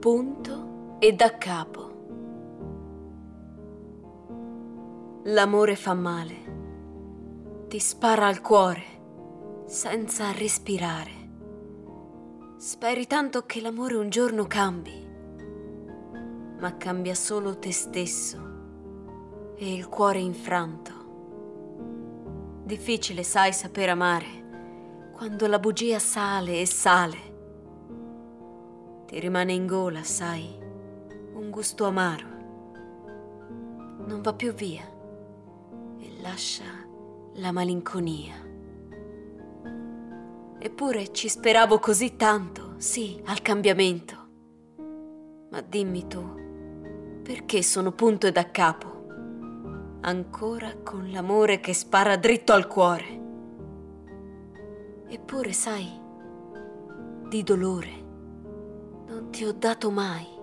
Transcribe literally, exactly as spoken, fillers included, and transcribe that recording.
Punto e da capo. L'amore fa male, ti spara al cuore senza respirare. Speri tanto che l'amore un giorno cambi, ma cambia solo te stesso e il cuore infranto. Difficile, sai, saper amare quando la bugia sale e sale. Ti rimane in gola, sai, un gusto amaro. Non va più via e lascia la malinconia. Eppure ci speravo così tanto, sì, al cambiamento. Ma dimmi tu, perché sono punto e da capo? Ancora con l'amore che spara dritto al cuore. Eppure, sai, di dolore non ti ho dato mai.